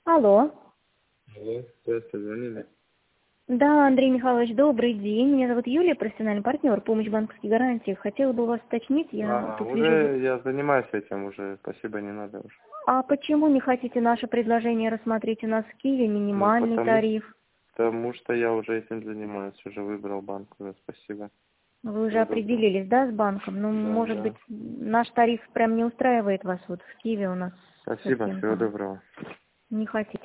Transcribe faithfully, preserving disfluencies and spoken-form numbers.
Алло. Алло, здравствуйте, звонили. Да, Андрей Михайлович, добрый день. Меня зовут Юлия, профессиональный партнер, помощь банковских гарантий. Хотела бы у вас уточнить, я А, тут уже вижу... я занимаюсь этим уже, спасибо, не надо уже. А почему не хотите наше предложение рассмотреть? У нас в Киеве Ну, минимальный потому, тариф. потому что я уже этим занимаюсь, уже выбрал банк уже, спасибо. Вы уже Всего доброго. определились, да, с банком? Ну, Да, может быть, да. наш тариф прям не устраивает вас вот в Киеве у нас Спасибо, совсем всего там. доброго. Не хотите.